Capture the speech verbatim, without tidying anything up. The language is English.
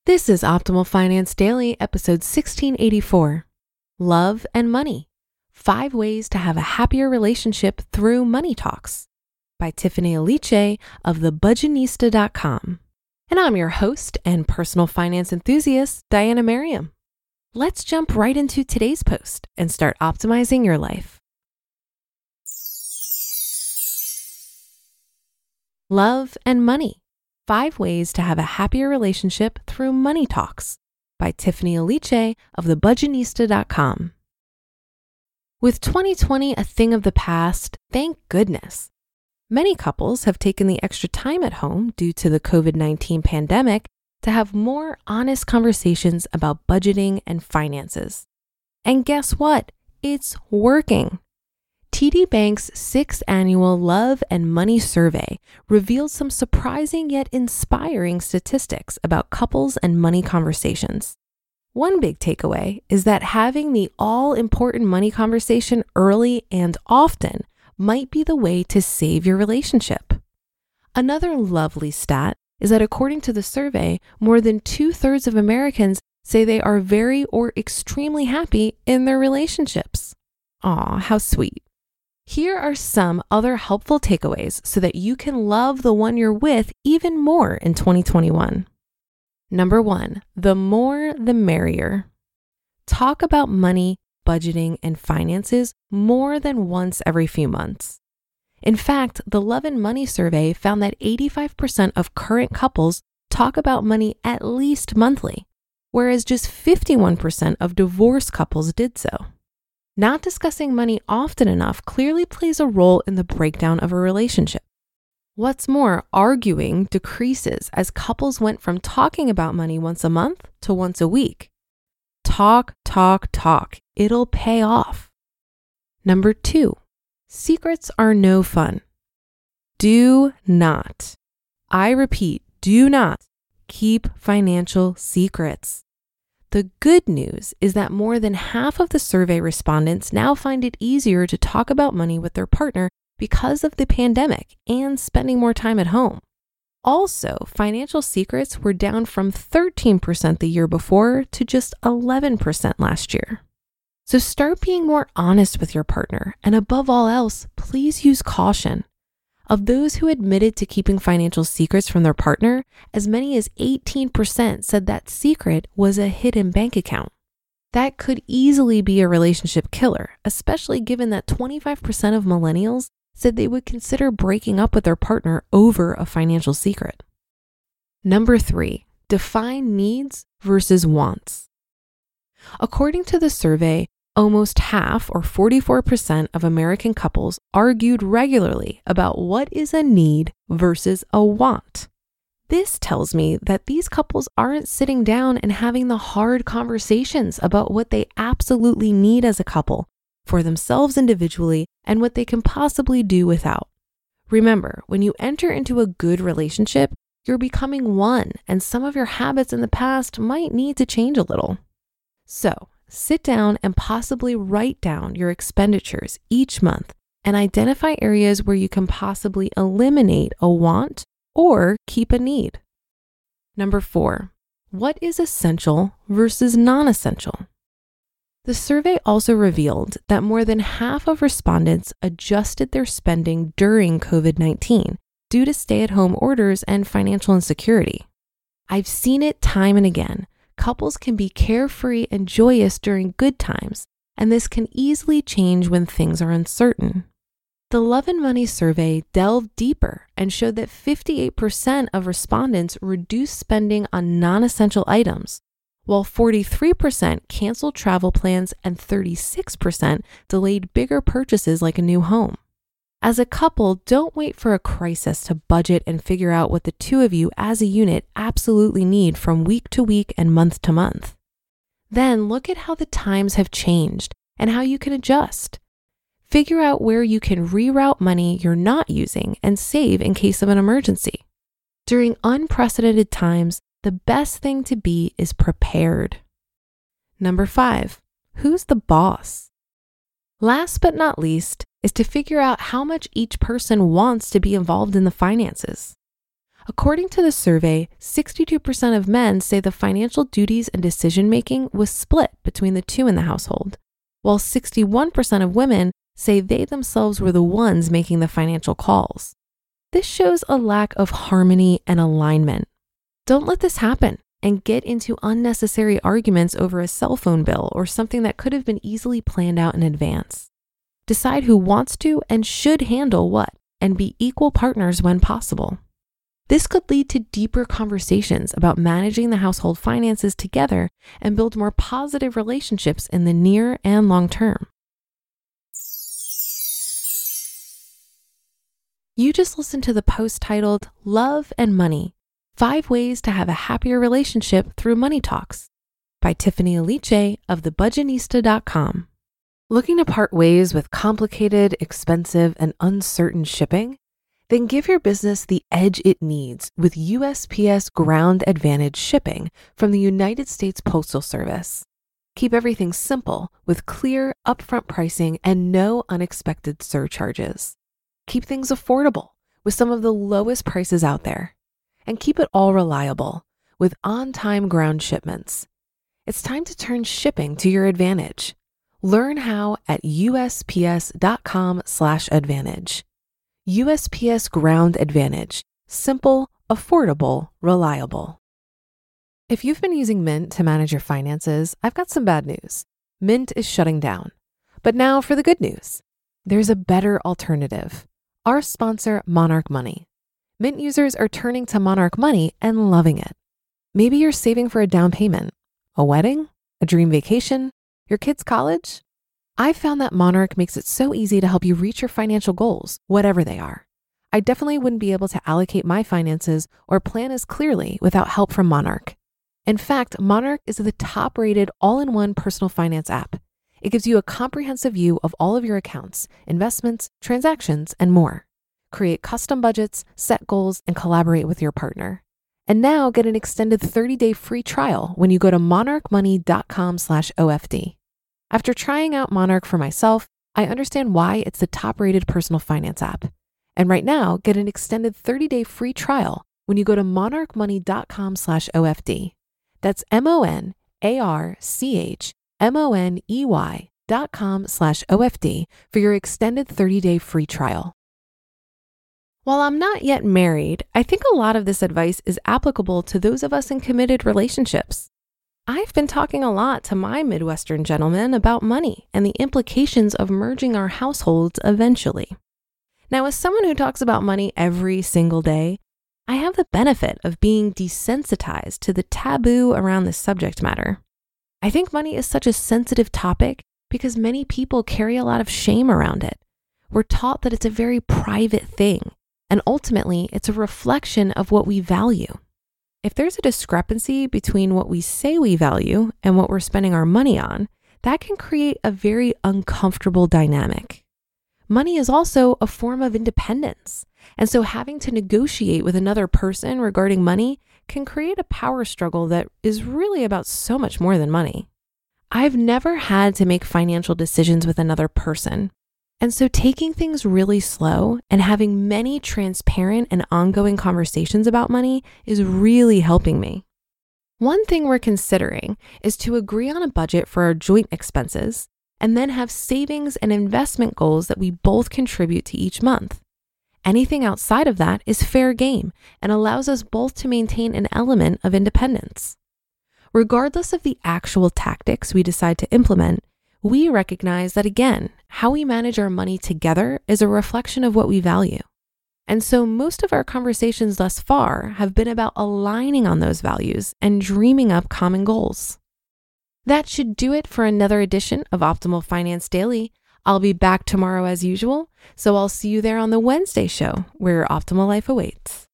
This is Optimal Finance Daily, episode sixteen eighty-four. Love and Money. Five Ways to Have a Happier Relationship Through Money Talks by Tiffany Aliche of the budgetnista dot com. And I'm your host and personal finance enthusiast, Diana Merriam. Let's jump right into today's post and start optimizing your life. Love and Money. Five Ways to Have a Happier Relationship Through Money Talks by Tiffany Aliche of the budgetnista dot com. With twenty twenty a thing of the past, thank goodness. Many couples have taken the extra time at home due to the covid nineteen pandemic to have more honest conversations about budgeting and finances. And guess what? It's working. T D Bank's sixth annual Love and Money Survey revealed some surprising yet inspiring statistics about couples and money conversations. One big takeaway is that having the all-important money conversation early and often might be the way to save your relationship. Another lovely stat is that according to the survey, more than two-thirds of Americans say they are very or extremely happy in their relationships. Aw, how sweet. Here are some other helpful takeaways so that you can love the one you're with even more in twenty twenty-one. Number one, the more the merrier. Talk about money, budgeting, and finances more than once every few months. In fact, the Love and Money survey found that eighty-five percent of current couples talk about money at least monthly, whereas just fifty-one percent of divorced couples did so. Not discussing money often enough clearly plays a role in the breakdown of a relationship. What's more, arguing decreases as couples went from talking about money once a month to once a week. Talk, talk, talk. It'll pay off. Number two, secrets are no fun. Do not, I repeat, do not keep financial secrets. The good news is that more than half of the survey respondents now find it easier to talk about money with their partner because of the pandemic and spending more time at home. Also, financial secrets were down from thirteen percent the year before to just eleven percent last year. So start being more honest with your partner, and above all else, please use caution. Of those who admitted to keeping financial secrets from their partner, as many as eighteen percent said that secret was a hidden bank account. That could easily be a relationship killer, especially given that twenty-five percent of millennials said they would consider breaking up with their partner over a financial secret. Number three, define needs versus wants. According to the survey, almost half, or forty-four percent of American couples argued regularly about what is a need versus a want. This tells me that these couples aren't sitting down and having the hard conversations about what they absolutely need as a couple, for themselves individually, and what they can possibly do without. Remember, when you enter into a good relationship, you're becoming one, and some of your habits in the past might need to change a little. So, sit down and possibly write down your expenditures each month and identify areas where you can possibly eliminate a want or keep a need. Number four, what is essential versus non-essential? The survey also revealed that more than half of respondents adjusted their spending during covid nineteen due to stay-at-home orders and financial insecurity. I've seen it time and again. Couples can be carefree and joyous during good times, and this can easily change when things are uncertain. The Love and Money survey delved deeper and showed that fifty-eight percent of respondents reduced spending on non-essential items, while forty-three percent canceled travel plans and thirty-six percent delayed bigger purchases like a new home. As a couple, don't wait for a crisis to budget and figure out what the two of you as a unit absolutely need from week to week and month to month. Then look at how the times have changed and how you can adjust. Figure out where you can reroute money you're not using and save in case of an emergency. During unprecedented times, the best thing to be is prepared. Number five, who's the boss? Last but not least is to figure out how much each person wants to be involved in the finances. According to the survey, sixty-two percent of men say the financial duties and decision-making was split between the two in the household, while sixty-one percent of women say they themselves were the ones making the financial calls. This shows a lack of harmony and alignment. Don't let this happen and get into unnecessary arguments over a cell phone bill or something that could have been easily planned out in advance. Decide who wants to and should handle what, and be equal partners when possible. This could lead to deeper conversations about managing the household finances together and build more positive relationships in the near and long term. You just listened to the post titled Love and Money, Five Ways to Have a Happier Relationship Through Money Talks by Tiffany Aliche of the budgetnista dot com. Looking to part ways with complicated, expensive, and uncertain shipping? Then give your business the edge it needs with U S P S Ground Advantage shipping from the United States Postal Service. Keep everything simple with clear, upfront pricing and no unexpected surcharges. Keep things affordable with some of the lowest prices out there. And keep it all reliable with on-time ground shipments. It's time to turn shipping to your advantage. Learn how at U S P S dot com slash advantage. U S P S Ground Advantage. Simple, affordable, reliable. If you've been using Mint to manage your finances, I've got some bad news. Mint is shutting down. But now for the good news. There's a better alternative. Our sponsor, Monarch Money. Mint users are turning to Monarch Money and loving it. Maybe you're saving for a down payment, a wedding, a dream vacation, your kids' college. I've found that Monarch makes it so easy to help you reach your financial goals, whatever they are. I definitely wouldn't be able to allocate my finances or plan as clearly without help from Monarch. In fact, Monarch is the top-rated all-in-one personal finance app. It gives you a comprehensive view of all of your accounts, investments, transactions, and more. Create custom budgets, set goals, and collaborate with your partner. And now get an extended thirty-day free trial when you go to monarch money dot com slash O F D. After trying out Monarch for myself, I understand why it's the top-rated personal finance app. And right now, get an extended thirty-day free trial when you go to monarch money dot com slash O F D. That's M-O-N-A-R-C-H-M-O-N-E-Y dot com slash O F D for your extended thirty-day free trial. While I'm not yet married, I think a lot of this advice is applicable to those of us in committed relationships. I've been talking a lot to my Midwestern gentlemen about money and the implications of merging our households eventually. Now, as someone who talks about money every single day, I have the benefit of being desensitized to the taboo around this subject matter. I think money is such a sensitive topic because many people carry a lot of shame around it. We're taught that it's a very private thing, and ultimately, it's a reflection of what we value. If there's a discrepancy between what we say we value and what we're spending our money on, that can create a very uncomfortable dynamic. Money is also a form of independence, and so having to negotiate with another person regarding money can create a power struggle that is really about so much more than money. I've never had to make financial decisions with another person, and so taking things really slow and having many transparent and ongoing conversations about money is really helping me. One thing we're considering is to agree on a budget for our joint expenses and then have savings and investment goals that we both contribute to each month. Anything outside of that is fair game and allows us both to maintain an element of independence. Regardless of the actual tactics we decide to implement, we recognize that, again, how we manage our money together is a reflection of what we value. And so most of our conversations thus far have been about aligning on those values and dreaming up common goals. That should do it for another edition of Optimal Finance Daily. I'll be back tomorrow as usual, so I'll see you there on the Wednesday show where your optimal life awaits.